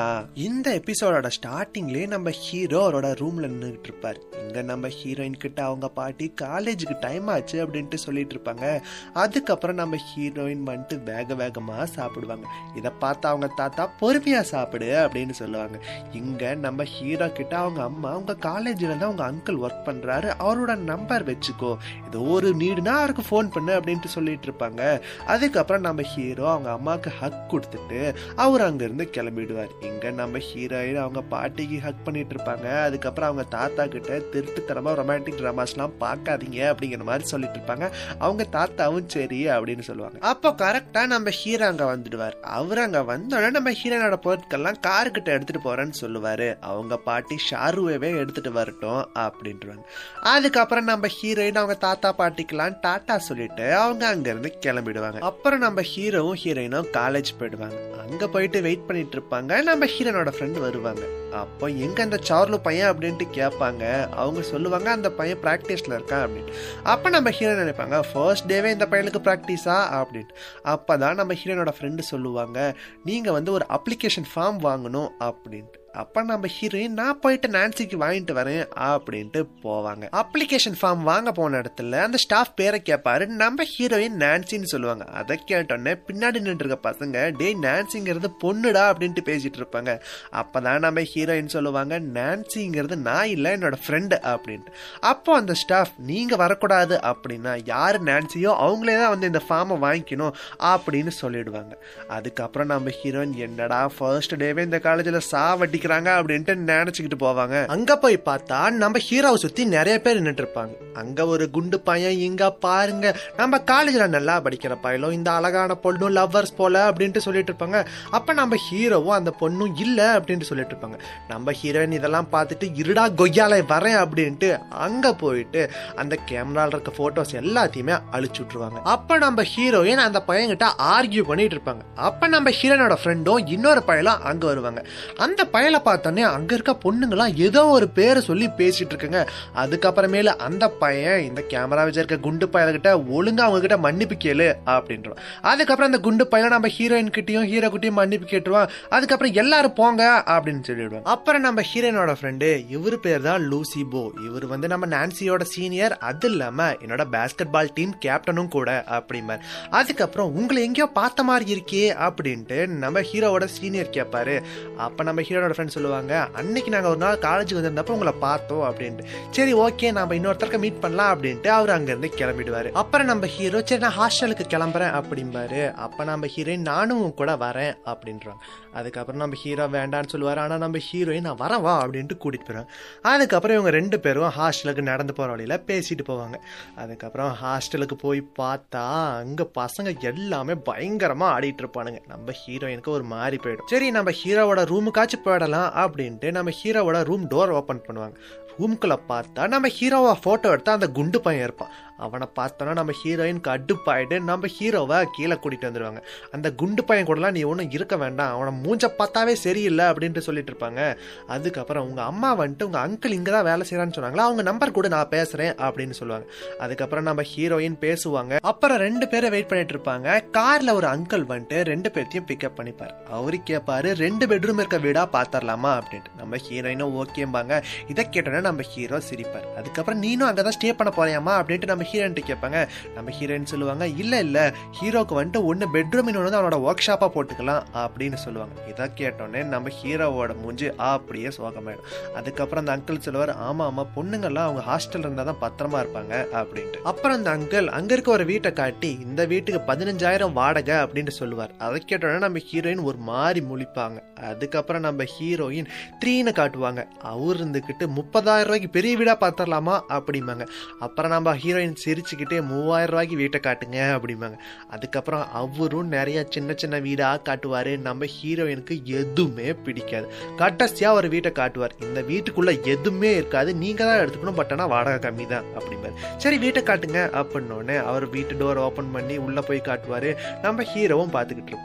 இந்த எபிசோடோட ஸ்டார்டிங்லயே நம்ம ஹீரோ அவரோட ரூம்ல நின்றுட்டு இருப்பாரு. இங்க நம்ம ஹீரோயின் கிட்ட அவங்க பாட்டி காலேஜுக்கு டைம் ஆச்சு அப்படின்ட்டு சொல்லிட்டு இருப்பாங்க. அதுக்கப்புறம் நம்ம ஹீரோயின் வந்துட்டு வேக வேகமா சாப்பிடுவாங்க. இதை பார்த்து அவங்க தாத்தா பொறுமையா சாப்பிடு அப்படின்னு சொல்லுவாங்க. இங்க நம்ம ஹீரோ கிட்ட அவங்க அம்மா உங்க காலேஜ்ல தான் உங்க அங்கிள் ஒர்க் பண்றாரு, அவரோட நம்பர் வச்சுக்கோ, ஏதோ ஒரு நீடுனா அவருக்கு ஃபோன் பண்ணு அப்படின்ட்டு சொல்லிட்டு இருப்பாங்க. அதுக்கப்புறம் நம்ம ஹீரோ அவங்க அம்மாவுக்கு ஹக் கொடுத்துட்டு அவர் அங்க இருந்து கிளம்பிடுவார். இங்க நம்ம ஹீரோயின் அவங்க பாட்டிக்கு ஹக் பண்ணிட்டு இருப்பாங்க. அதுக்கப்புறம் அவங்க தாத்தா கிட்ட திருட்டுத்தனமா ரொமான்டிக் டிராமாஸ்லாம் பார்க்காதீங்க அப்படிங்கிற மாதிரி சொல்லிட்டு இருப்பாங்க. அவங்க தாத்தாவும் சரி அப்படின்னு சொல்லுவாங்க. அப்போ கரெக்டா நம்ம ஹீரோ அங்க வந்துடுவார். அவர் அங்க வந்தோடனே நம்ம ஹீரோனோட பொருட்கள்லாம் காருக்கிட்ட எடுத்துட்டு போறேன்னு சொல்லுவாரு. அவங்க பாட்டி ஷாருவே எடுத்துட்டு வரட்டும் அப்படின்றாங்க. அதுக்கப்புறம் நம்ம ஹீரோயின் அவங்க தாத்தா பாட்டிக்கெல்லாம் டாட்டா சொல்லிட்டு அவங்க அங்க இருந்து கிளம்பிடுவாங்க. அப்புறம் நம்ம ஹீரோவும் ஹீரோயினும் காலேஜ் போயிடுவாங்க. அங்க போயிட்டு வெயிட் பண்ணிட்டு இருப்பாங்க. நம்ம ஹீரோனோட ஃப்ரெண்ட் வருவாங்க. அப்போ எங்க அந்த சார்லு பையன் அப்படின்ட்டு கேட்பாங்க. அவங்க சொல்லுவாங்க அந்த பையன் பிராக்டிஸ்ல இருக்கான் அப்படின்னு. அப்ப நம்ம ஹீரோ நினைப்பாங்க ஃபர்ஸ்ட் டேவே இந்த பையனுக்கு பிராக்டிஸா அப்படின்ட்டு. அப்பதான் நம்ம ஹீரோனோட ஃப்ரெண்டு சொல்லுவாங்க நீங்க வந்து ஒரு அப்ளிகேஷன் ஃபார்ம் வாங்கணும் அப்படின்ட்டு. அப்ப நம்ம ஹீரோயின் நான் போயிட்டு நான்சிக்கு வாங்கிட்டு வரேன் அப்படின்ட்டு போவாங்க. அப்ளிகேஷன் ஃபார்ம் வாங்க போன இடத்துல அந்த ஸ்டாஃப் பேரை கேட்பாரு. நம்ம ஹீரோயின் நான்சின்னு சொல்லுவாங்க. அதை கேட்டோன்னே பின்னாடி நின்று இருக்க பசங்க டே நான்சிங்கிறது பொண்ணுடா அப்படின்ட்டு பேசிட்டு இருப்பாங்க. அப்பதான் நம்ம ஹீரோயின் சொல்லுவாங்க நான்சிங்கிறது நான் இல்லை என்னோட ஃப்ரெண்டு அப்படின்ட்டு. அப்போ அந்த ஸ்டாஃப் நீங்க வரக்கூடாது அப்படின்னா யாரு நான்சியோ அவங்களே தான் வந்து இந்த ஃபார்மை வாங்கிக்கணும் அப்படின்னு சொல்லிடுவாங்க. அதுக்கப்புறம் நம்ம ஹீரோயின் என்னடா ஃபர்ஸ்ட் டேவே இந்த காலேஜ்ல சாவட்டி அப்படின்ட்டு நினைச்சுக்கிட்டு போவாங்க. அங்க போய் பார்த்தா நம்ம ஹீரோவை சுத்தி நிறைய பேர் நின்றுட்டு இருப்பாங்க. அங்க ஒரு குண்டு பையன் இங்க பாருங்க நம்ம காலேஜ்ல நல்லா படிக்கிற பையலும் இந்த அழகான பொண்ணும் லவ்வர்ஸ் போல அப்படின்ட்டு சொல்லிட்டு இருப்பாங்க. அப்ப நம்ம ஹீரோவும் அந்த பொண்ணும் இல்ல அப்படின்ட்டு சொல்லிட்டு இருப்பாங்க. நம்ம ஹீரோயின் இதெல்லாம் பார்த்துட்டு இருடா கொய்யால வரேன் அப்படின்ட்டு அங்க போயிட்டு அந்த கேமரால இருக்க போட்டோஸ் எல்லாத்தையுமே அழிச்சு விட்டுருவாங்க. அப்ப நம்ம ஹீரோயின் அந்த பையன்கிட்ட ஆர்கியூ பண்ணிட்டு இருப்பாங்க. அப்ப நம்ம ஹீரோனோட ஃப்ரெண்டும் இன்னொரு பையலும் அங்க வருவாங்க. அந்த பையல பார்த்தோன்னே அங்க இருக்க பொண்ணுங்களாம் ஏதோ ஒரு பேரை சொல்லி பேசிட்டு இருக்குங்க. அதுக்கப்புறமேல அந்த பையன் இந்த கேமரா வச்சிருக்க குண்டு பையன்கிட்ட ஒழுங்கா அவங்க கிட்ட மன்னிப்பு கேளு அப்படின்றோம். அதுக்கப்புறம் அந்த குண்டு பையன் நம்ம ஹீரோயின் கிட்டையும் ஹீரோ கிட்டையும் மன்னிப்பு கேட்டுருவான். அதுக்கப்புறம் எல்லாரும் போங்க அப்படின்னு சொல்லிடுவாங்க. அப்புறம் நம்ம ஹீரோயினோட ஃப்ரெண்டு இவரு பேர் தான் லூசி போ. இவர் வந்து நம்ம நான்சியோட சீனியர், அது இல்லாம என்னோட பாஸ்கெட் பால் டீம் கேப்டனும் கூட அப்படிமாரு. அதுக்கப்புறம் உங்களை எங்கேயோ பார்த்த மாதிரி இருக்கே அப்படின்ட்டு நம்ம ஹீரோவோட சீனியர் கேட்பாரு. அப்ப நம்ம ஹீரோட ஃப்ரெண்ட் சொல்லுவாங்க அன்னைக்கு நாங்க ஒரு நாள் காலேஜுக்கு வந்திருந்தப்ப உங்களை பார்த்தோம் அப்படின்ட்டு. சரி ஓகே நம்ம இன்னொருத்தருக்கு மீட் பண்ணலாம் அப்படின்ட்டு அவர் அங்க இருந்து கிளம்பிடுவாரு. அப்புறம் நம்ம ஹீரோ சரி நான் ஹாஸ்டலுக்கு கிளம்புறேன் அப்படிம்பாரு. அப்ப நம்ம ஹீரோயின் நானும் கூட வரேன் அப்படின்றாங்க. அதுக்கப்புறம் நம்ம ஹீரோ வேண்டான்னு சொல்லுவாரு. ஆனா நம்ம ஹீரோயின் நான் வரவா அப்படின்ட்டு கூட்டிட்டு போறாங்க. அதுக்கப்புறம் இவங்க ரெண்டு பேரும் ஹாஸ்டலுக்கு நடந்து போற வழியில பேசிட்டு போவாங்க. அதுக்கப்புறம் ஹாஸ்டலுக்கு போய் பார்த்தா அங்க பசங்க எல்லாமே பயங்கரமா ஆடிட்டு இருப்பானுங்க. நம்ம ஹீரோயினுக்கு ஒரு மாறி போயிடும். சரி நம்ம ஹீரோவோட ரூமுக்காச்சும் போயிடலாம் அப்படின்ட்டு நம்ம ஹீரோவோட ரூம் டோர் ஓபன் பண்ணுவாங்க. ரூம்குள்ள பார்த்தா நம்ம ஹீரோவா போட்டோ எடுத்தா அந்த குண்டு பையன் இருப்பான். அவனை பார்த்தோன்னா நம்ம ஹீரோயினுக்கு அடுப்பாயிட்டு நம்ம ஹீரோவை கீழே கூட்டிட்டு வந்துடுவாங்க. அந்த குண்டு பையன் கூடலாம் நீ ஒன்றும் இருக்க வேண்டாம், அவனை மூஞ்ச பார்த்தாவே சரியில்லை அப்படின்ட்டு சொல்லிட்டு இருப்பாங்க. அதுக்கப்புறம் உங்க அம்மா வந்துட்டு உங்க அங்கிள் இங்கே தான் வேலை செய்யறான்னு சொன்னாங்களா, அவங்க நம்பர் கூட நான் பேசுறேன் அப்படின்னு சொல்லுவாங்க. அதுக்கப்புறம் நம்ம ஹீரோயின் பேசுவாங்க. அப்புறம் ரெண்டு பேரை வெயிட் பண்ணிட்டு இருப்பாங்க. கார்ல ஒரு அங்கிள் வந்துட்டு ரெண்டு பேர்த்தையும் பிக்கப் பண்ணிப்பாரு. அவரு கேட்பாரு 2 பெட்ரூம் இருக்க வீடா பாத்தரலாமா அப்படின்ட்டு. நம்ம ஹீரோயினும் ஓகேம்பாங்க. இதை கேட்டோன்னா நம்ம ஹீரோ சிரிப்பார். அதுக்கப்புறம் நீனும் அங்கதான் ஸ்டே பண்ண போறியாமா அப்படின்ட்டு நம்ம ஹீரோயின் கேட்பாங்க. நம்ம ஹீரோயின் சொல்லுவாங்க இல்ல ஹீரோக்கு வந்துட்டு ஒன்னு பெட்ரூம் இன்னொன்னு அவனோட ஒர்க் ஷாப்பா போட்டுக்கலாம் அப்படின்னு சொல்லுவாங்க. இதை கேட்டோன்னே நம்ம ஹீரோவோட மூஞ்சி அப்படியே சோகமாயிடும். அதுக்கப்புறம் அந்த அங்கிள் சொல்லுவார் ஆமா பொண்ணுங்கள்லாம் அவங்க ஹாஸ்டல்ல இருந்தா தான் பத்திரமா இருப்பாங்க அப்படின்ட்டு. அப்புறம் அந்த அங்கிள் அங்க இருக்க ஒரு வீட்டை காட்டி இந்த வீட்டுக்கு 15,000 வாடகை அப்படின்னு சொல்லுவார். அதை கேட்டோன்னே நம்ம ஹீரோயின் ஒரு மாதிரி முழிப்பாங்க. அதுக்கப்புறம் நம்ம ஹீரோயின் 3ன்னு காட்டுவாங்க. அவர் இருந்துகிட்டு 30,000 ரூபாய்க்கு பெரிய வீடா பாத்திரலாமா அப்படிம்பாங்க. அப்புறம் நம்ம ஹீரோயின் சிரிச்சுக்கிட்டே 3,000 ரூபாய்க்கு வீட்டை காட்டுங்க அப்படிம்பாங்க. அதுக்கப்புறம் அவரும் நிறைய சின்ன சின்ன வீடா காட்டுவாரு. நம்ம ஹீரோயினுக்கு எதுவுமே பிடிக்காது. கடைசியா ஒரு வீட்டை காட்டுவார். இந்த வீட்டுக்குள்ள எதுவுமே இருக்காது, நீங்க தான் எடுத்துக்கணும், பட் ஆனா வாடகை கம்மி தான் அப்படிம்பாரு. சரி வீட்டை காட்டுங்க அப்படின்னோடனே அவர் வீட்டு டோர் ஓபன் பண்ணி உள்ள போய் காட்டுவாரு. நம்ம ஹீரோவும் பாத்துக்கிட்டு இருப்பாரு.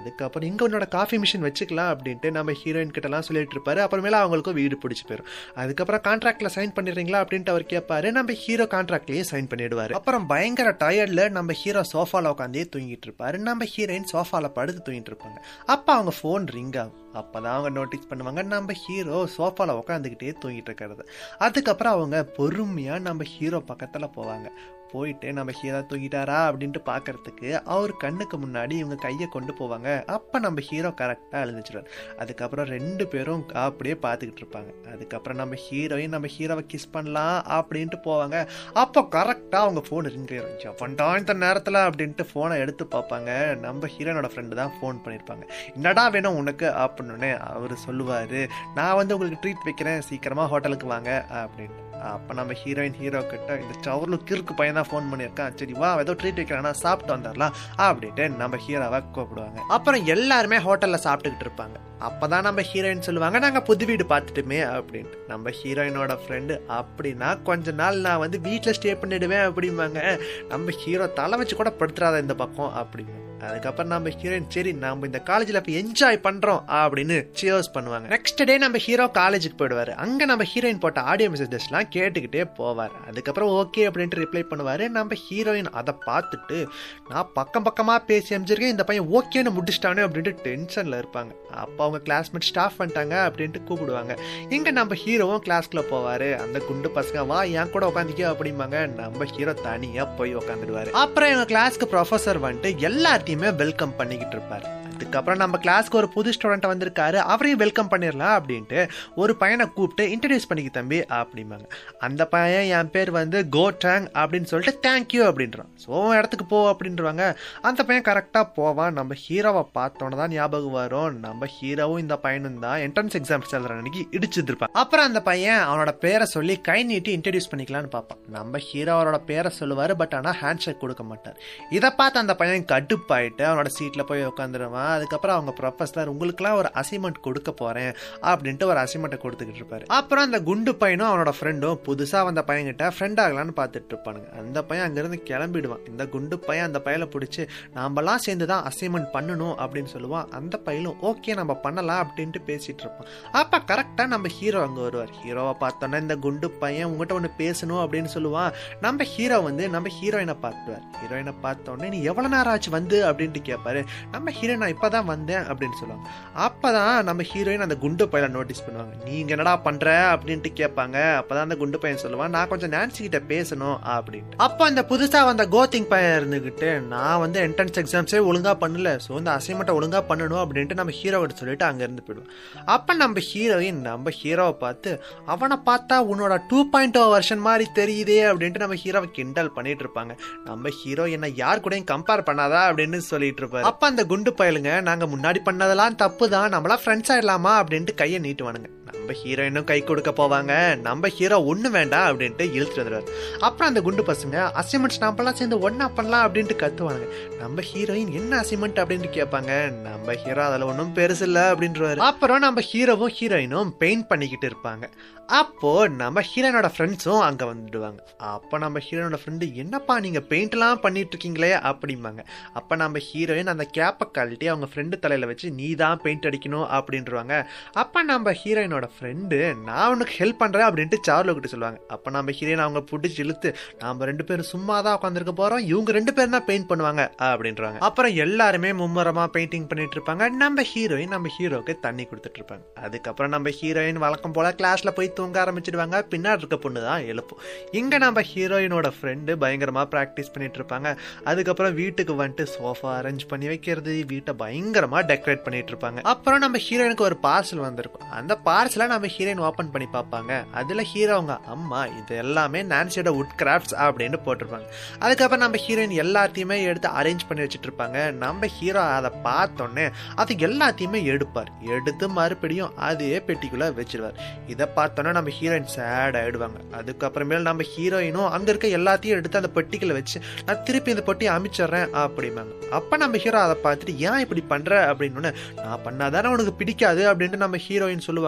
அதுக்கப்புறம் இங்க உன்னோட காஃபி மிஷின் வச்சுக்கலாம் அப்படின்ட்டு நம்ம ஹீரோயின் கிட்ட எல்லாம் சொல்லிட்டு இருப்பாரு. அப்புறமேல அவங்களுக்கும் வீடு பிடிச்சி போயிடும். அதுக்கப்புறம் கான்ட்ராக்ட்ல சைன் பண்ணிடுறீங்களா அப்படின்ட்டு அவர் கேட்பாரு. நம்ம ஹீரோ கான்ட்ராக்ட்லயே சைன் பண்ணிடுவாரு. அப்புறம் பயங்கர டயர்ட்ல நம்ம ஹீரோ சோஃபால உட்காந்தே தூங்கிட்டு இருப்பாரு. நம்ம ஹீரோயின் சோஃபால படுத்து தூங்கிட்டு இருப்பாங்க. அப்ப அவங்க போன் ரிங் ஆகும். அப்பதான் அவங்க நோட்டீஸ் பண்ணுவாங்க நம்ம ஹீரோ சோஃபால உட்காந்துக்கிட்டே தூங்கிட்டு இருக்கிறது. அதுக்கப்புறம் அவங்க பொறுமையா நம்ம ஹீரோ பக்கத்துல போவாங்க. போயிட்டு நம்ம ஹீரோ தூங்கிட்டாரா அப்படின்ட்டு பாக்குறதுக்கு அவர் கண்ணுக்கு முன்னாடி இவங்க கையை கொண்டு போவாங்க. அப்ப நம்ம ஹீரோ கரெக்டா எழுந்துச்சிருவார். அதுக்கப்புறம் 2 பேரும் அப்படியே பார்த்துக்கிட்டு இருப்பாங்க. அதுக்கப்புறம் நம்ம ஹீரோயின் நம்ம ஹீரோவை கிஸ் பண்ணலாம் அப்படின்ட்டு போவாங்க. அப்போ கரெக்டா அவங்க போன் ரிங்கா இந்த நேரத்துல அப்படின்ட்டு போனை எடுத்து பார்ப்பாங்க. நம்ம ஹீரோனோட ஃப்ரெண்டு தான் போன் பண்ணிருப்பாங்க. என்னடா வேணும் உனக்கு அப்படின்னு அவரு சொல்லுவாரு, நான் உங்களுக்கு ட்ரீட் வைக்கிறேன், சீக்கிரமா ஹோட்டலுக்கு வாங்க அப்படின்ட்டு. அப்ப நம்ம ஹீரோயின் ஹீரோ கிட்ட இந்த சவர்ல கிறுக்கு பையன் தான் போன் பண்ணியிருக்கான், சரி வா ஏதோ ட்ரீட் வைக்கிறானா சாப்பிட்டு வந்துடலாம் அப்படின்ட்டு நம்ம ஹீரோவை கூப்பிடுவாங்க. அப்புறம் எல்லாருமே ஹோட்டல்ல சாப்பிட்டுக்கிட்டு இருப்பாங்க. அப்பதான் நம்ம ஹீரோயின் சொல்லுவாங்க, நாங்க புது வீடு பார்த்துட்டுமே அப்படின்ட்டு. நம்ம ஹீரோயினோட ஃப்ரெண்டு, அப்படின்னா கொஞ்ச நாள் நான் வீட்டுல ஸ்டே பண்ணிடுவேன் அப்படிம்பாங்க. நம்ம ஹீரோ தலை வச்சு கூட படுத்துறாத இந்த பக்கம் அப்படின்னு. அதுக்கப்புறம் நம்ம ஹீரோயின் சரி நம்ம இந்த காலேஜ்ல போய் என்ஜாய் பண்றோம் அப்படின்னு சியர்ஸ் பண்ணுவாங்க. நெக்ஸ்ட் டே நம்ம ஹீரோ காலேஜுக்கு போயிடுவாரு. அங்க நம்ம ஹீரோயின் போட்ட ஆடியோ மெசேஜஸ் எல்லாம் கேட்டுக்கிட்டே போவார். அதுக்கப்புறம் ஓகே அப்படின்ட்டு ரிப்ளை பண்ணுவாரு. நம்ம ஹீரோயின் அதை பார்த்துட்டு நான் பக்கமா பேசி அமைச்சிருக்கேன், இந்த பையன் ஓகேன்னு முடிச்சிட்டானே அப்படின்ட்டு டென்ஷன்ல இருப்பாங்க. அப்போ அவங்க கிளாஸ்மேட் ஸ்டாஃப் பண்ணிட்டாங்க அப்படின்ட்டு கூப்பிடுவாங்க. இங்க நம்ம ஹீரோவும் கிளாஸ்க்குள்ள போவாரு. அந்த குண்டு பசங்க வா என் கூட உட்காந்துக்க அப்படிம்பாங்க. நம்ம ஹீரோ தனியா போய் உட்காந்துடுவாரு. அப்புறம் எங்க கிளாஸ்க்கு ப்ரொஃபசர் எல்லாத்தையும் வெல்கம் பண்ணிக்கிட்டு இருப்பாரு. அதுக்கப்புறம் நம்ம கிளாஸ்க்கு ஒரு புது ஸ்டூடெண்ட் வந்திருக்காரு, அவரையும் வெல்கம் பண்ணிடலாம் அப்படின்ட்டு ஒரு பையனை கூப்பிட்டு இன்ட்ரடியூஸ் பண்ணிக்க தம்பி அப்படிம்பாங்க. அந்த பையன் என் பேர் கோ டேங் அப்படின்னு சொல்லிட்டு தேங்க்யூ அப்படின்றான். ஸோ இடத்துக்கு போ அப்படின்றாங்க. அந்த பையன் கரெக்டாக போவான். நம்ம ஹீரோவை பார்த்தோன்னு தான் ஞாபகம் வரும், நம்ம ஹீரோவும் இந்த பையனும் தான் என்ட்ரன்ஸ் எக்ஸாம்ஸ் எழுதுற அன்னைக்கு இடிச்சிருப்பான். அப்புறம் அந்த பையன் அவனோட பேரை சொல்லி கை நீட்டி இன்ட்ரடியூஸ் பண்ணிக்கலான்னு பார்ப்பான். நம்ம ஹீரோ அவரோட பேரை சொல்லுவாரு, பட் ஆனால் ஹேண்ட் ஷேக் கொடுக்க மாட்டார். இதை பார்த்து அந்த பையன் கடுப்பாயிட்டு அவனோட சீட்ல போய் உட்காந்துருவான். அதுக்கப்புறம் அவங்க ப்ரொஃபசர் உங்களுக்குலாம் ஒரு அசைன்மெண்ட் கொடுக்க போறேன் அப்படின்ட்டு ஒரு அசைன்மெண்ட்டை கொடுத்துக்கிட்டு இருப்பாரு. அப்புறம் அந்த குண்டு பையனும் அவனோட ஃப்ரெண்டும் புதுசா வந்த பையன்கிட்ட ஃப்ரெண்ட் ஆகலான்னு பார்த்துட்டு இருப்பானுங்க. அந்த பையன் அங்கிருந்து கிளம்பிடுவான். இந்த குண்டு பையன் அந்த பையனை பிடிச்சி நாமெல்லாம் சேர்ந்துதான் அசைன்மெண்ட் பண்ணணும் அப்படின்னு சொல்லுவான். அந்த பையனும் ஓகே நம்ம பண்ணலாம் அப்படின்ட்டு பேசிட்டு இருப்பான். அப்ப கரெக்டா நம்ம ஹீரோ அங்க வருவார். ஹீரோவை பார்த்தோன்னா இந்த குண்டு பையன் உங்ககிட்ட ஒண்ணு பேசணும் அப்படின்னு சொல்லுவான். நம்ம ஹீரோ நம்ம ஹீரோயினை பார்த்துவார். ஹீரோயினை பார்த்தோன்னே நீ எவ்வளவு நேரம் ஆச்சு அப்படின்ட்டு கேட்பாரு. நம்ம ஹீரோயின் இப்பதான் வந்தேன் அப்படின்னு சொல்லுவாங்க. அப்பதான் நம்ம ஹீரோயின் அந்த குண்டு பையனை நோட்டீஸ் பண்ணுவாங்க. நீங்க என்னடா பண்ற அப்படின்ட்டு கேட்பாங்க. அப்பதான் அந்த குண்டு பையன் சொல்லுவான், நான் கொஞ்சம் நான்சி கிட்ட பேசணும் அப்படின்ட்டு. அப்ப அந்த புதுசா வந்த கோத்திங் பையன் இருந்துகிட்டு நான் என்ட்ரன்ஸ் எக்ஸாம்ஸே ஒழுங்கா பண்ணல, சோ இந்த அசைன்மெண்ட்டை ஒழுங்கா பண்ணணும் அப்படின்ட்டு நம்ம ஹீரோ கிட்ட சொல்லிட்டு அங்க இருந்து போயிடுவோம். அப்ப நம்ம ஹீரோயின் நம்ம ஹீரோவை பார்த்து அவனை பார்த்தா உன்னோட 2.0 வெர்ஷன் மாதிரி தெரியுதே அப்படின்ட்டு நம்ம ஹீரோவை கிண்டல் பண்ணிட்டு இருப்பாங்க. நம்ம ஹீரோ என்ன யார் கூடயும் கம்பேர் பண்ணாதா அப்படின்னு சொல்லிட்டு இருப்பாரு. அப்ப அந்த குண்டு பயலுங்க நாங்க முன்னாடி பண்ணதெல்லாம் தப்பு தான், நம்மளா ஃப்ரெண்ட்ஸ் ஆயிடலாமா அப்படின்ட்டு கையை நீட்டுவானுங்க. நம்ம ஹீரோயினும் கை கொடுக்க போவாங்க. நம்ம ஹீரோ ஒண்ணு வேண்டாம் அப்படின்ட்டு இழுத்துட்டு வந்துடுவாரு. அப்புறம் அந்த குண்டு பசங்க அசைன்மெண்ட்ஸ் நாமெல்லாம் சேர்ந்து ஒன்னா பண்ணலாம் அப்படின்ட்டு கத்துவானுங்க. நம்ம ஹீரோயின் என்ன அசைன்மெண்ட் அப்படின்ட்டு கேட்பாங்க. நம்ம ஹீரோ அதுல ஒன்றும் பெருசு இல்ல அப்படின்றாரு. அப்புறம் நம்ம ஹீரோவும் ஹீரோயினும் பெயிண்ட் பண்ணிக்கிட்டு இருப்பாங்க. அப்போ நம்ம ஹீரோனோட ஃப்ரெண்ட்ஸும் அங்க வந்துடுவாங்க. அப்ப நம்ம ஹீரோனோட ஃப்ரெண்டு என்னப்பா நீங்க பெயிண்ட் எல்லாம் பண்ணிட்டு இருக்கீங்களே அப்படிம்பாங்க. அப்ப நம்ம ஹீரோயின் அந்த கேப்பை கழட்டி அவங்க ஃப்ரெண்டு தலையில வச்சு நீ தான் பெயிண்ட் அடிக்கணும் அப்படின்றாங்க. அப்ப நம்ம ஹீரோயினோட ஃப்ரெண்டு நான் உனக்கு ஹெல்ப் பண்றேன் அப்படின்ட்டு சார்லோ கிட்ட சொல்லுவாங்க. அப்ப நம்ம ஹீரோயின் அவங்க பிடிச்சி இழுத்து நாம 2 பேரும் சும்மா தான் உட்காந்துருக்க போறோம், இவங்க 2 பேரும் தான் பெயிண்ட் பண்ணுவாங்க அப்படின்றாங்க. அப்புறம் எல்லாருமே மும்முரமா பெயிண்டிங் பண்ணிட்டு இருப்பாங்க. நம்ம ஹீரோயின் நம்ம ஹீரோக்கு தண்ணி கொடுத்துட்டு இருப்பாங்க. அதுக்கப்புறம் நம்ம ஹீரோயின் வழக்கம் போல கிளாஸ்ல போய் தூங்க ஆரம்பிச்சிடுவாங்க. பின்னாடி இருக்க பொண்ணு தான் எழுப்பும். இங்க நம்ம ஹீரோயினோட ஃப்ரெண்டு பயங்கரமா பிராக்டிஸ் பண்ணிட்டு இருப்பாங்க. அதுக்கப்புறம் வீட்டுக்கு வந்துட்டு சோஃபா அரேஞ்ச் பண்ணி வைக்கிறது, வீட்டை பயங்கரமா டெக்கரேட் பண்ணிட்டு இருப்பாங்க. அப்புறம் நம்ம ஹீரோயினுக்கு ஒரு பார்சல் வந்திருக்கும். அந்த பார்சலை நம்ம ஹீரோயின் ஓபன் பண்ணி பார்ப்பாங்க. அதுல ஹீரோங்க அம்மா இது எல்லாமே நான்சியோட வுட் கிராஃப்ட்ஸ் அப்படின்னு போட்டிருப்பாங்க. அதுக்கப்புறம் நம்ம ஹீரோயின் எல்லாத்தையுமே எடுத்து அரேஞ்ச் பண்ணி வச்சுட்டு இருப்பாங்க. நம்ம ஹீரோ அதை பார்த்தோன்னே அது எல்லாத்தையுமே எடுப்பார். எடுத்து மறுபடியும் அதே பெட்டிக்குள்ள வச்சிருவார். இதை பார்த்தோன்னா நம்ம ஹீரோயின் சேட் ஆயிடுவாங்க. அதுக்கப்புறமேல நம்ம ஹீரோயினும் அங்க இருக்க எல்லாத்தையும் எடுத்து அந்த பெட்டிக்குள்ள வச்சு நான் திருப்பி இந்த பொட்டியை அமைச்சிடுறேன் அப்படிம்பாங்க. அப்ப நம்ம ஹீரோ அதை பார்த்துட்டு ஏன் இப்படி பண்ற அப்படின்னு நான் பண்ணாதானே உனக்கு பிடிக்காது அப்படின்ட்டு நம்ம ஹீரோயின் சொல்லுவாங்க.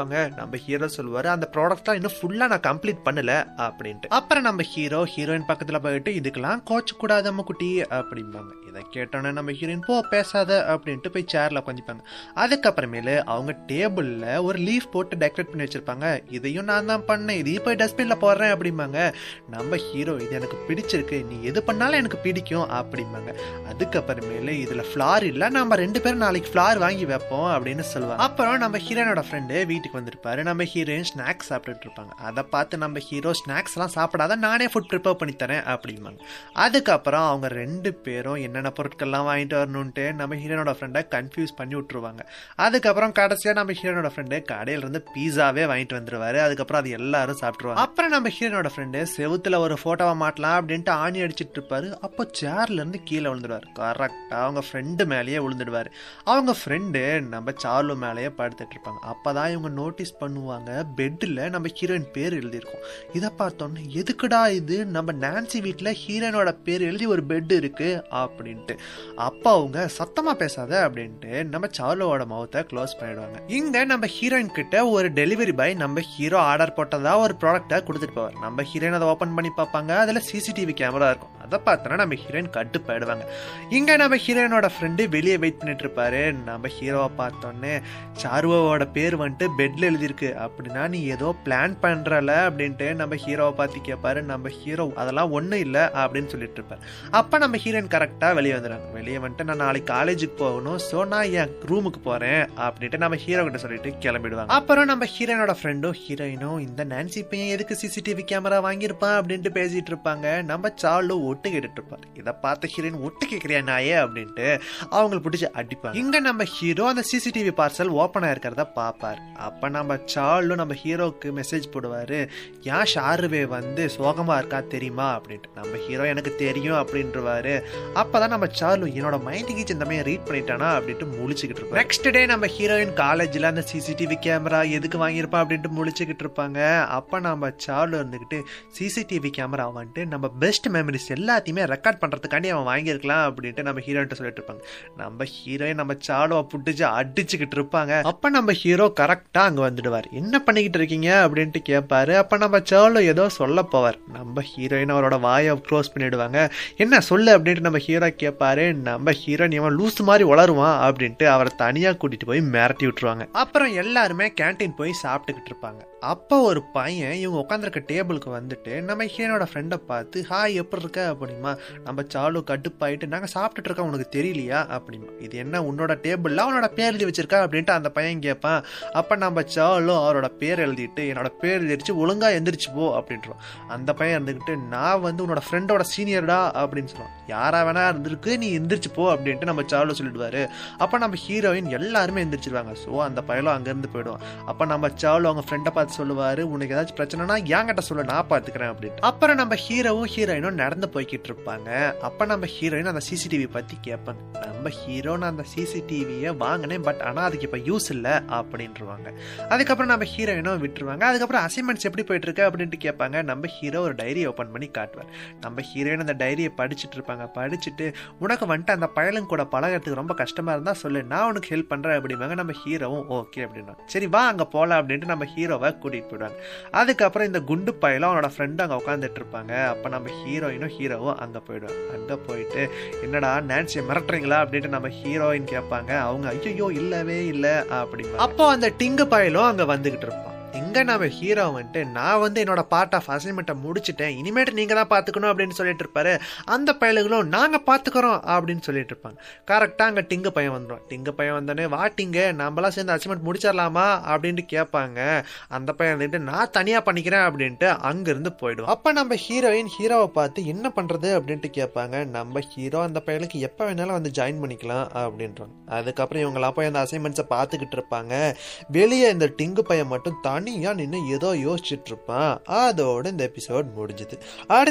நம்ம ஹீரோ சொல்லுவாரு அந்த ப்ராடக்ட்லாம் இன்னும் ஃபுல்லா நான் கம்ப்ளீட் பண்ணல அப்படின்ட்டு. அப்புறம் நம்ம ஹீரோயின் பக்கத்துல போயிட்டு இதுக்கெல்லாம் கோச்சு கூடாது அம்மா குட்டி அப்படிம்பாங்க. இதை கேட்டோன்னே நம்ம ஹீரோயின் போ பேசாத அப்படின்ட்டு போய் சேர்ல உட்காந்துப்பாங்க. அதுக்கப்புறமேலு அவங்க டேபிள்ல ஒரு லீஃப் போட்டு டெக்கரேட் பண்ணி வச்சிருப்பாங்க. இதையும் நான் தான் பண்ணேன், இதையும் போய் டஸ்ட்பின்ல போடுறேன் அப்படிம்பாங்க. நம்ம ஹீரோ இது எனக்கு பிடிச்சிருக்கு, நீ எது பண்ணாலும் எனக்கு பிடிக்கும் அப்படிம்பாங்க. அதுக்கப்புறமேலு இதுல ஃபிளார் இல்ல, நம்ம 2 பேரும் நாளைக்கு ஃபிளார் வாங்கி வைப்போம் அப்படின்னு சொல்லுவாங்க. அப்புறம் நம்ம ஹீரோனோட ஃப்ரெண்டு வீட்டுக்கு வந்திருப்பாரு. நம்ம ஹீரோயின் ஸ்நாக்ஸ் சாப்பிட்டுட்டு இருப்பாங்க. அதை பார்த்து நம்ம ஹீரோ ஸ்நாக்ஸ் எல்லாம் சாப்பிடாத நானே ஃபுட் ப்ரிப்பேர் பண்ணி தரேன் அப்படிம்பாங்க. அதுக்கப்புறம் அவங்க 2 பேரும் என்னென்ன பொருட்கள்லாம் வாங்கிட்டு வரணும்ட்டு நம்ம ஹீரோனோட ஃப்ரெண்டை கன்ஃபியூஸ் பண்ணி விட்டுருவாங்க. அதுக்கப்புறம் கடைசியா நம்ம ஹீரோனோட ஃப்ரெண்டு கடையில இருந்து பீஸாவே வாங்கிட்டு வந்துருவாரு. அதுக்கப்புறம் அது எல்லாரும் சாப்பிட்டுருவாங்க. அப்புறம் நம்ம ஹீரோனோட ஃப்ரெண்டு செவுத்துல ஒரு போட்டோவை மாட்டலாம் அப்படின்ட்டு ஆணி அடிச்சிட்டு இருப்பாரு. அப்போ சேர்ல இருந்து கீழே விழுந்துடுவாரு. கரெக்டா அவங்க ஃப்ரெண்டு மேலேயே விழுந்துடுவாரு. அவங்க ஃப்ரெண்டு நம்ம சார்லு மேலேயே படுத்துட்டு இருப்பாங்க. அப்பதான் இவங்க நோட்டீஸ் பண்ணுவாங்க பெட்ல நம்ம ஹீரோயின் பேர் எழுதியிருக்கும். இதை பார்த்தோன்னே எதுக்குடா இது, நம்ம நான்சி வீட்டுல ஹீரோயினோட பேர் எழுதி ஒரு பெட் இருக்கு அப்படின்ட்டு. அப்ப அவங்க சத்தமா பேசாத அப்படின்ட்டு நம்ம சார்லோட மவுத்தை க்ளோஸ் பண்ணிடுவாங்க. இங்க நம்ம ஹீரோயின் கிட்ட ஒரு டெலிவரி பாய் நம்ம ஹீரோ ஆர்டர் போட்டதா ஒரு ப்ராடக்டை கொடுத்துட்டு போவார். நம்ம ஹீரோயின் அதை ஓபன் பண்ணி பார்ப்பாங்க. அதுல சிசிடிவி கேமரா இருக்கும். அதை பார்த்தோன்னா நம்ம ஹீரோயின் கட்டுப்பாயிடுவாங்க. இங்க நம்ம ஹீரோயினோட ஃப்ரெண்டு வெளியே வெயிட் பண்ணிட்டு இருப்பாரு. நம்ம ஹீரோவை பார்த்தோன்னே சாருவோட பேர் வந்துட்டு பெட்ல எழுதிருக்கு அப்படின்னா நீ ஏதோ பிளான் பண்றல அப்படின்ட்டு நம்ம ஹீரோவை பார்த்து கேட்பாரு. நம்ம ஹீரோ அதெல்லாம் ஒண்ணும் இல்லை அப்படின்னு சொல்லிட்டு இருப்பாரு. அப்ப நம்ம ஹீரோயின் கரெக்டா வெளியே வந்துடுறாங்க. வெளியே வந்துட்டு நான் நாளைக்கு காலேஜுக்கு போகணும், ஸோ நான் என் ரூமுக்கு போறேன் அப்படின்ட்டு நம்ம ஹீரோ கிட்ட சொல்லிட்டு கிளம்பிடுவாங்க. அப்புறம் நம்ம ஹீரோயினோட ஃப்ரெண்டும் ஹீரோயினும் இந்த நான்சி பையன் எதுக்கு சிசிடிவி கேமரா வாங்கியிருப்பான் அப்படின்ட்டு பேசிட்டு இருப்பாங்க. நம்ம சார்லு ஒட்டு கேட்டுட்டு இருப்பாரு. இதை பார்த்த ஹீரோயின் ஒட்டு கேட்கிறியா நாயே அப்படின்ட்டு அவங்களை பிடிச்சி அடிப்பாங்க. இங்க நம்ம ஹீரோ அந்த சிசிடிவி பார்சல் ஓப்பன் ஆயிருக்கிறத பார்ப்பாரு. அப்ப நம்ம சார்லு நம்ம ஹீரோக்கு மெசேஜ் போடுவாரு, ஏன் ஷாருவே வந்து சோகமா இருக்கா தெரியுமா அப்படின்ட்டு. நம்ம ஹீரோ எனக்கு தெரியும் அப்படின்றவாரு. அப்பதான் நம்ம சார்லு என்னோட மைண்டுக்கு இந்த மாதிரி ரீட் பண்ணிட்டானா அப்படின்ட்டு முழிச்சுக்கிட்டு இருப்பாங்க. நெக்ஸ்ட் டே நம்ம ஹீரோயின் காலேஜ்ல அந்த சிசிடிவி கேமரா எதுக்கு வாங்கியிருப்பா அப்படின்ட்டு முழிச்சுக்கிட்டு இருப்பாங்க. அப்ப நம்ம சார்லு இருந்துகிட்டு சிசிடிவி கேமரா வந்துட்டு நம்ம பெஸ்ட் மெமரிஸ் எல்லாத்தையுமே ரெக்கார்ட் பண்றதுக்காண்டி அவன் வாங்கியிருக்கலாம் அப்படின்ட்டு நம்ம ஹீரோயின் சொல்லிட்டு இருப்பாங்க. நம்ம ஹீரோயின் நம்ம சார்லுவை புடிச்சு அடிச்சுக்கிட்டு இருப்பாங்க. அப்ப நம்ம ஹீரோ கரெக்டா அங்க வந்துடுவார். என்ன பண்ணிக்கிட்டு இருக்கீங்க அப்படின்ட்டு கேட்பாரு. அப்ப நம்ம சார்லு ஏதோ சொல்ல போவார். நம்ம ஹீரோயின் அவரோட வாயை க்ளோஸ் பண்ணிடுவாங்க. என்ன சொல்லு அப்படின்ட்டு நம்ம ஹீரோ கேட்பாரு. நம்ம ஹீரோயின் இவன் லூஸ் மாதிரி வளருவான் அப்படின்ட்டு அவரை தனியா கூட்டிட்டு போய் மிரட்டி விட்டுருவாங்க. அப்புறம் எல்லாருமே கேன்டீன் போய் சாப்பிட்டுக்கிட்டு இருப்பாங்க. அப்போ ஒரு பையன் இவங்க உட்காந்துருக்க டேபிளுக்கு வந்துட்டு நம்ம ஹீரோனோட ஃப்ரெண்டை பார்த்து ஹாய் எப்படி இருக்க அப்படிமா. நம்ம சார்லு கட்டுப்பாயிட்டு நாங்க சாப்பிட்டுட்டு இருக்கோம் உனக்கு தெரியலையா அப்படிமா. இது என்ன உன்னோட டேபிள்ல அவனோட பேர் எழுதி வச்சிருக்கா அப்படின்ட்டு அந்த பையன் கேட்பான். அப்ப நம்ம சார்லு அவரோட பேர் எழுதிட்டு என்னோட பேர் எழுதிருச்சு ஒழுங்கா எந்திரிச்சு போ அப்படின்றோம். அந்த பையன் இருந்துகிட்டு நான் வந்து உன்னோட ஃப்ரெண்டோட சீனியர்டா அப்படின்னு சொல்லுவான். யாரா வேணா இருந்திருக்கு நீ எந்திரிச்சு போ அப்படின்ட்டு நம்ம சார்லு சொல்லிடுவாரு. அப்ப நம்ம ஹீரோயின் எல்லாருமே எந்திரிச்சிருவாங்க. ஸோ அந்த பையலும் அங்கிருந்து போயிடுவான். அப்ப நம்ம சார்லு அவங்க ஃப்ரெண்டை பார்த்து சொல்லுவாரு, உனக்கு ஏதாச்சும் பிரச்சனைனா என்கிட்ட சொல்ல நான் பாத்துக்கிறேன் அப்படின்ட்டு. அப்புறம் நம்ம ஹீரோவும் ஹீரோயினும் நடந்து போய்கிட்டு இருப்பாங்க. அப்ப நம்ம ஹீரோயின் அந்த சிசிடிவி பத்தி கேட்பாங்க. நம்ம ஹீரோ நான் அந்த சிசிடிவியை வாங்கினேன், பட் ஆனா அதுக்கு இப்ப யூஸ் இல்ல அப்படின்ட்டுருவாங்க. அதுக்கப்புறம் நம்ம ஹீரோயினும் விட்டுருவாங்க. அதுக்கப்புறம் அசைன்மெண்ட்ஸ் எப்படி போயிட்டு இருக்கு அப்படின்ட்டு கேட்பாங்க. நம்ம ஹீரோ ஒரு டைரியை ஓபன் பண்ணி காட்டுவார். நம்ம ஹீரோயின் அந்த டைரியை படிச்சுட்டு இருப்பாங்க. படிச்சுட்டு உனக்கு வந்துட்டு அந்த பயலும் கூட பழகிறதுக்கு ரொம்ப கஷ்டமா இருந்தா சொல்லு, நான் உனக்கு ஹெல்ப் பண்றேன் அப்படிம்பாங்க. நம்ம ஹீரோவும் ஓகே அப்படின்னா சரி வா அங்க போலாம் அப்படின்ட்டு நம்ம ஹீரோவை கூட்டிட்டு போயிடுவாங்க. அதுக்கப்புறம் இந்த குண்டு பயலும் அவனோட ஃப்ரெண்டு அங்க உட்காந்துட்டு இருப்பாங்க. அப்ப நம்ம ஹீரோயினும் ஹீரோவும் அங்க போயிடுவாங்க. அங்க போயிட்டு என்னடா நான்சியை மிரட்டுறீங்களா அப்படின்ட்டு நம்ம ஹீரோயின் கேட்பாங்க. அவங்க ஐயோ இல்லவே இல்ல அப்படிங்க. அப்போ அந்த டிங்கு பயலும் அங்க வந்துகிட்டு இருப்பான். இங்க நம்ம ஹீரோ வந்துட்டு நான் வந்து என்னோட பார்ட் ஆஃப் அசைன்மெண்ட்டை முடிச்சுட்டேன், இனிமேட்டு நீங்க தான் பாத்துக்கணும் அப்படின்னு சொல்லிட்டு இருப்பாரு. அந்த பயலுகளும் நாங்க பாத்துக்கிறோம் அப்படின்னு சொல்லிட்டு இருப்பாங்க. கரெக்டா அங்க டிங்கு பையன் வந்துடும். டிங்கு பையன் வந்தோடனே வாட்டிங்க நம்மளாம் சேர்ந்து அசைன்மெண்ட் முடிச்சிடலாமா அப்படின்ட்டு கேட்பாங்க. அந்த பையன் வந்துட்டு நான் தனியா பண்ணிக்கிறேன் அப்படின்ட்டு அங்க இருந்து போயிடும். அப்ப நம்ம ஹீரோயின் ஹீரோவை பார்த்து என்ன பண்றது அப்படின்ட்டு கேட்பாங்க. நம்ம ஹீரோ அந்த பையனுக்கு எப்ப வேணாலும் வந்து ஜாயின் பண்ணிக்கலாம் அப்படின்றாங்க. அதுக்கப்புறம் இவங்களாம் போய் அந்த அசைன்மெண்ட்ஸை பார்த்துக்கிட்டு இருப்பாங்க. வெளியே இந்த டிங்கு பையன் மட்டும் தனியா நின்று ஏதோ யோசிச்சுட்டு இருப்பான். அதோட இந்த எபிசோட் முடிஞ்சது.